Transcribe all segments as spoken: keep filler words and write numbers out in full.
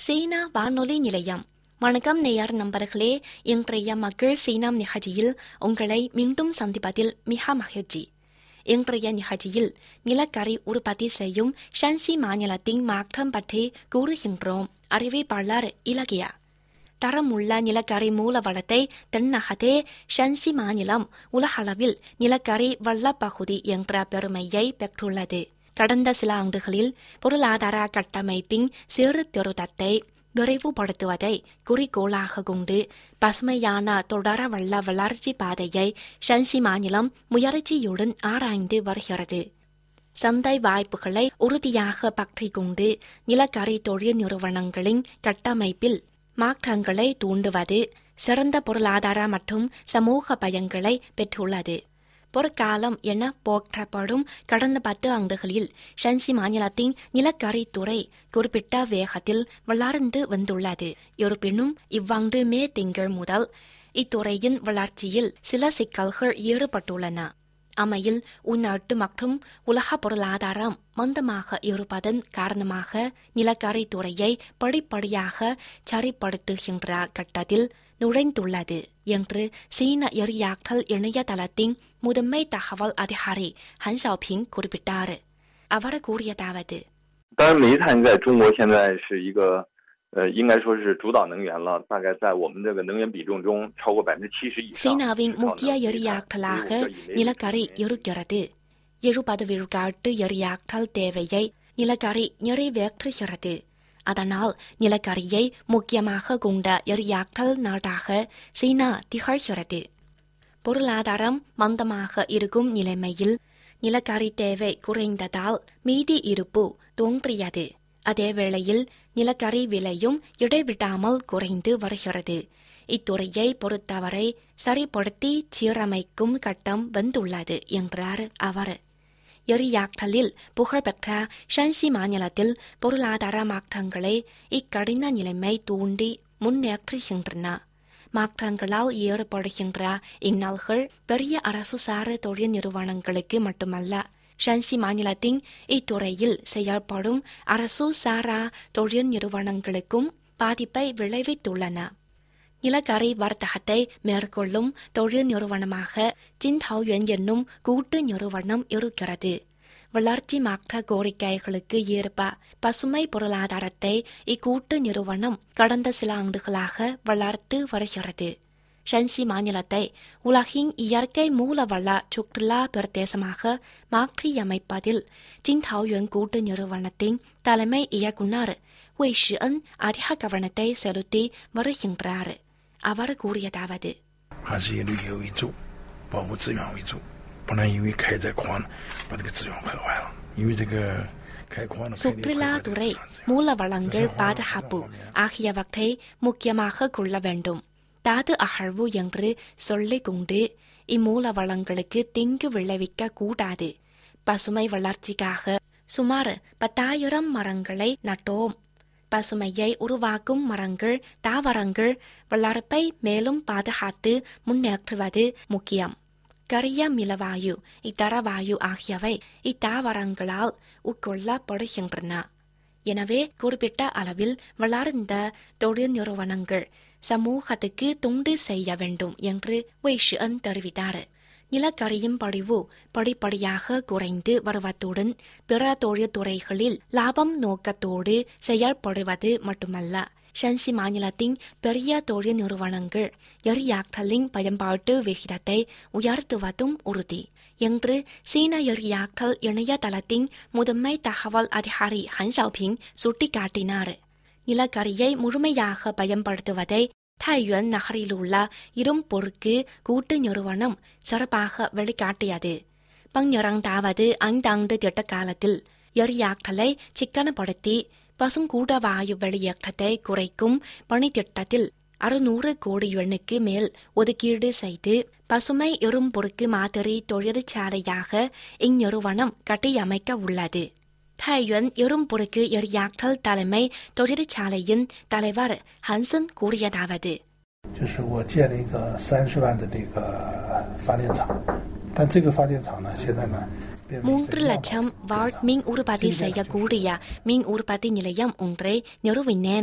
சீனா வானொலி நிலையம். வணக்கம் நேயர் நண்பர்களே, இன்றைய மக்கள் சீனம் நிகழ்ச்சியில் உங்களை மீண்டும் சந்திப்பதில் மிக மகிழ்ச்சி. இன்றைய நிகழ்ச்சியில் நிலக்கரி உற்பத்தி செய்யும் ஷான்சி மாநிலத்தின் மாற்றம் பற்றி கூறுகின்றோம். அறிவிப்பாளர் இலக்கியா. தரமுள்ள நிலக்கரி மூலவளத்தை தென்னகத்தே ஷான்சி மாநிலம் உலகளவில் நிலக்கரி வளப்பகுதி என்ற பெருமையை பெற்றுள்ளது. கடந்த சில ஆண்டுகளில் பொருளாதார கட்டமைப்பின் சீர்திருத்தத்தை விரைவுபடுத்துவதை குறிக்கோளாக கொண்டு பசுமையான தொடர வள்ள வளர்ச்சி பாதையை ஷான்சி மாநிலம் முயற்சியுடன் ஆராய்ந்து வருகிறது. சந்தை வாய்ப்புகளை உறுதியாக பற்றிக் கொண்டு நிலக்கரி தொழில் நிறுவனங்களின் கட்டமைப்பில் மாற்றங்களை தூண்டுவது சிறந்த பொருளாதார மற்றும் சமூக பயன்களை பெற்றுள்ளது. பொற்காலம் என போற்றப்படும் கடந்த பத்து ஆண்டுகளில் ஷான்சி மாநிலத்தின் நிலக்கரி துறை குறிப்பிட்ட வேகத்தில் வளர்ந்து வந்துள்ளது. இருப்பினும் இவ்வாண்டு மே திங்கள் முதல் இத்துறையின் வளர்ச்சியில் சில சிக்கல்கள் ஏற்பட்டுள்ளன. அம்மையில் உள்நாட்டு மற்றும் உலக பொருளாதாரம் மந்தமாக இருப்பதன் காரணமாக நிலக்கரி துறையை படிப்படியாக சரிப்படுத்துகின்ற கட்டத்தில் நுழைந்துள்ளது என்று சீன எரியாற்றல் இணையதளத்தின் முதன்மை தகவல் அதிகாரி ஹான் ஷாப்பிங் குறிப்பிட்டார். அவர் கூறியதாவது: 当然，煤炭在中国现在是一个呃，应该说是主导能源了，大概在我们这个能源比重中超过百分之七十以上。 சீனாவின் முக்கிய எரியாற்றலாக நிலக்கரி இருக்கிறது. எழுபது விழுக்காட்டு எரியாற்றல் தேவையை நிலக்கரி நிறைவேற்றுகிறது. அதனால் நிலக்கரியை முக்கியமாக கொண்ட எரியாற்றல் நாடாக சீனா திகழ்கிறது. பொருளாதாரம் மந்தமாக இருக்கும் நிலைமையில் நிலக்கரி தேவை குறைந்ததால் மீதி இருப்பு தோன்றியது. அதேவேளையில் நிலக்கரி விலையும் இடைவிடாமல் குறைந்து வருகிறது. இத்துறையை பொறுத்தவரை சரிப்படுத்தி சீரமைக்கும் கட்டம் வந்துள்ளது என்றார் அவர். எரியாற்றலில் புகழ்பெற்ற ஷான்சி மாநிலத்தில் பொருளாதார மாற்றங்களை இக்கடின நிலைமை தூண்டி முன்னேற்றுகின்றன. மாற்றங்களால் ஏற்படுகின்ற இன்னல்கள் பெரிய அரசுசார் தொழில் நிறுவனங்களுக்கு மட்டுமல்ல, ஷான்சி மாநிலத்தின் இத்துறையில் செயல்படும் அரசு சாரா தொழில் நிறுவனங்களுக்கும் பாதிப்பை விளைவித்துள்ளன. நிலக்கரி வர்த்தகத்தை மேற்கொள்ளும் தொழில் நிறுவனமாக ஜின்டாவ்யுன் என்னும் கூட்டு நிறுவனம் இருக்கிறது. வளர்ச்சி மாற்ற கோரிக்கைகளுக்கு ஏற்ப பசுமை பொருளாதாரத்தை இக்கூட்டு நிறுவனம் கடந்த சில ஆண்டுகளாக வளர்த்து வருகிறது. ஷான்சி மாநிலத்தை உலகின் இயற்கை மூலவள சுற்றுலா பிரதேசமாக மாற்றியமைப்பதில் ஜின்டாவ்யுன் கூட்டு நிறுவனத்தின் தலைமை இயக்குநர் வை ஷிஎன் அதிக கவனத்தை செலுத்தி வருகின்றார். அவர் கூறியதாவது: 还是以旅游为主，保护资源为主，不能因为开这矿把这个资源破坏了。因为这个开矿的 சுற்றுலாத்துறை மூலவளங்கள் பாதுகாப்பு ஆகியவற்றை முக்கியமாக கொள்ள வேண்டும். தாது அகழ்வு என்று சொல்லிக் கொண்டு இம்மூலவளங்களுக்கு தீங்கு விளைவிக்க கூடாது. பசுமை வளர்ச்சிக்காக சுமார் பத்தாயிரம் மரங்களை நட்டோம். பசுமையை உருவாக்கும் மரங்கள் தாவரங்கள் வளர்ப்பை மேலும் பாதுகாத்து முன்னேற்றுவது முக்கியம். கரிய மிளவாயு இதரவாயு ஆகியவை இத்தாவரங்களால் உட்கொள்ளப்படுகின்றன. எனவே குறிப்பிட்ட அளவில் வளர்ந்த தொழில் நிறுவனங்கள் சமூகத்துக்கு தொண்டு செய்ய வேண்டும் என்று வை ஷிஎன் தெரிவித்தார். நிலக்கரியின் படிவு படிப்படியாக குறைந்து வருவதுடன் பிற தொழில்துறைகளில் லாபம் நோக்கத்தோடு செயல்படுவது மட்டுமல்ல, ஷான்சி மாநிலத்தின் பெரிய தொழில் நிறுவனங்கள் எரியாற்றலின் பயன்பாட்டு விகிதத்தை உயர்த்துவதும் உறுதி என்று சீன எரியாற்றல் இணையதளத்தின் முதன்மை தகவல் அதிகாரி ஹான் ஷாப்பிங் சுட்டிக்காட்டினார். நிலக்கரியை முழுமையாக பயன்படுத்துவதை தையுன் நகரிலுள்ள இரும்பொருக்கு கூட்டு நிறுவனம் சிறப்பாக வெளிக்காட்டியது. பன்னிரண்டாவது ஐந்தாண்டு திட்ட காலத்தில் எரியாற்றலை சிக்கனப்படுத்தி பசுங்கூட வாயு வெளியேற்றத்தை குறைக்கும் பணித்திட்டத்தில் அறுநூறு கோடி யுவானுக்கு மேல் ஒதுக்கீடு செய்து பசுமை இரும்பொருக்கு மாதிரி தொழிற்சாலையாக இந்நிறுவனம் கட்டியமைக்க உள்ளது. தையுன் இரும்பொருக்கு எரியாற்றல் தலைமை தொழிற்சாலையின் தலைவர் ஹான்சன் கூறியதாவது: 就是我建了一个三十万的这个发电厂，但这个发电厂呢，现在呢 மூன்று லட்சம் வாட் மின் உற்பத்தி செய்யக்கூடிய மின் உற்பத்தி நிலையம் ஒன்றை நிறுவினேன்.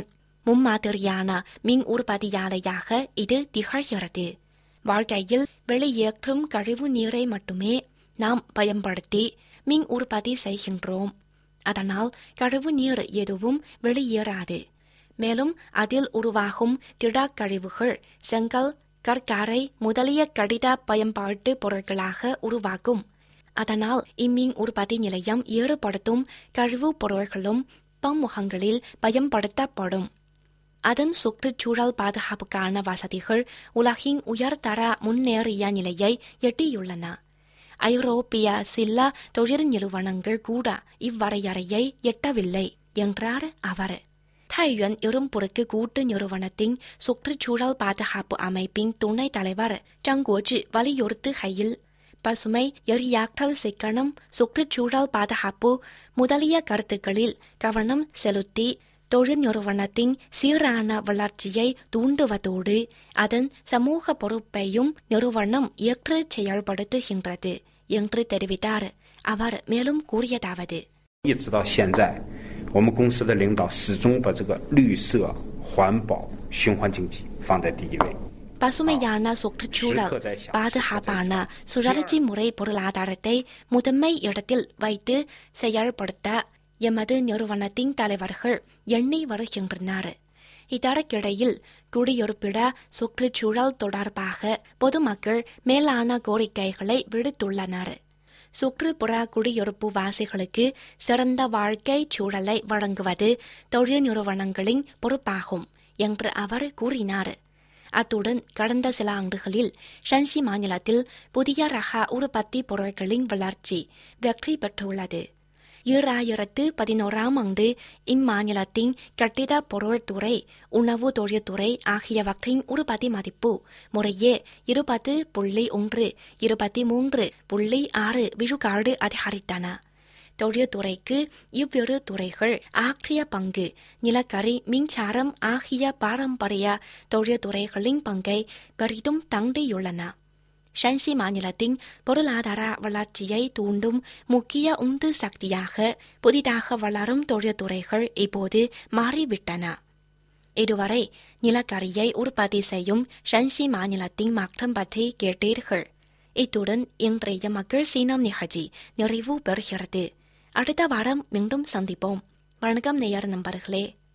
முன்மாதிரியான மின் உற்பத்தியாலையாக இது திகழ்கிறது. வாழ்க்கையில் வெளியேற்றும் கழிவு நீரை மட்டுமே நாம் பயன்படுத்தி மின் உற்பத்தி செய்கின்றோம். அதனால் கழிவு நீர் எதுவும் வெளியேறாது. மேலும் அதில் உருவாகும் திடக்கழிவுகள் செங்கல், கற்காரை முதலிய கடித பயன்பாட்டு பொருட்களாக உருவாகும். அதனால் இம்மின் உற்பத்தி நிலையம் ஏற்படுத்தும் கழிவுப் பொருட்களும் பன்முகங்களில் பயன்படுத்தப்படும். அதன் சுற்றுச்சூழல் பாதுகாப்புக்கான வசதிகள் உலகின் உயர்தர முன்னேறிய நிலையை எட்டியுள்ளன. ஐரோப்பிய சில தொழில் நிறுவனங்கள் கூட இவ்வரையறையை எட்டவில்லை என்றார் அவர். தையுன் இரும்பொருக்கு கூட்டு நிறுவனத்தின் சுற்றுச்சூழல் பாதுகாப்பு அமைப்பின் துணைத் தலைவர் ஜங் குozhi வலியுறுத்துகையில், பசுமை எரியாற்றல் சிக்கனம், சுற்றுச்சூழல் பாதுகாப்பு முதலிய கருத்துக்களில் கவனம் செலுத்தி தொழில் நிறுவனத்தின் சீரான வளர்ச்சியை தூண்டுவதோடு அதன் சமூக பொறுப்பையும் நிறுவனம் ஏற்று செயல்படுத்துகின்றது என்று தெரிவித்தார். அவர் மேலும் கூறியதாவது, 一直到现在，我们公司的领导始终把这个绿色、环保、循环经济放在第一位。 பசுமையான சுற்றுச்சூழல் பாதுகாப்பான சுழற்சி முறை பொருளாதாரத்தை முதன்மை இடத்தில் வைத்து செயல்படுத்த எமது நிறுவனத்தின் தலைவர்கள் எண்ணி வருகின்றனர். இதற்கிடையில் குடியிருப்பிட சுற்றுச்சூழல் தொடர்பாக பொதுமக்கள் மேலான கோரிக்கைகளை விடுத்துள்ளனர். சுற்றுப்புற குடியிருப்பு வாசிகளுக்கு சிறந்த வாழ்க்கை சூழலை வழங்குவது தொழில் நிறுவனங்களின் பொறுப்பாகும் என்று அவர் கூறினார். அத்துடன் கடந்த சில ஆண்டுகளில் ஷான்சி மாநிலத்தில் புதிய ரக உற்பத்தி பொருட்களின் வளர்ச்சி வெற்றி பெற்றுள்ளது. ஈராயிரத்து பதினோராம் ஆண்டு இம்மாநிலத்தின் கட்டிட பொருள்துறை, உணவு தொழில்துறை ஆகியவற்றின் உற்பத்தி மதிப்பு முறையே இருபது புள்ளி ஒன்று, இருபத்தி மூன்று புள்ளி ஆறு விழுக்காடு அதிகரித்தன. தொழில்துறைக்கு இவ்விரு துறைகள் ஆற்றிய பங்கு நிலக்கரி, மின்சாரம் ஆகிய பாரம்பரிய தொழில்துறைகளின் பங்கை பெரிதும் தாண்டியுள்ளன. ஷான்சி மாநிலத்தின் பொருளாதார வளர்ச்சியை தூண்டும் முக்கிய உந்து சக்தியாக புதிதாக வளரும் தொழில்துறைகள் இப்போது மாறிவிட்டன. இதுவரை நிலக்கரியை உற்பத்தி செய்யும் ஷான்சி மாநிலத்தின் மாற்றம் பற்றி கேட்டீர்கள். இத்துடன் இன்றைய மக்கள் சீனம் நிகழ்ச்சி நிறைவு பெறுகிறது. அடுத்த வாரம் மீண்டும் சந்திப்போம். வணக்கம் நேயர் நண்பர்களே.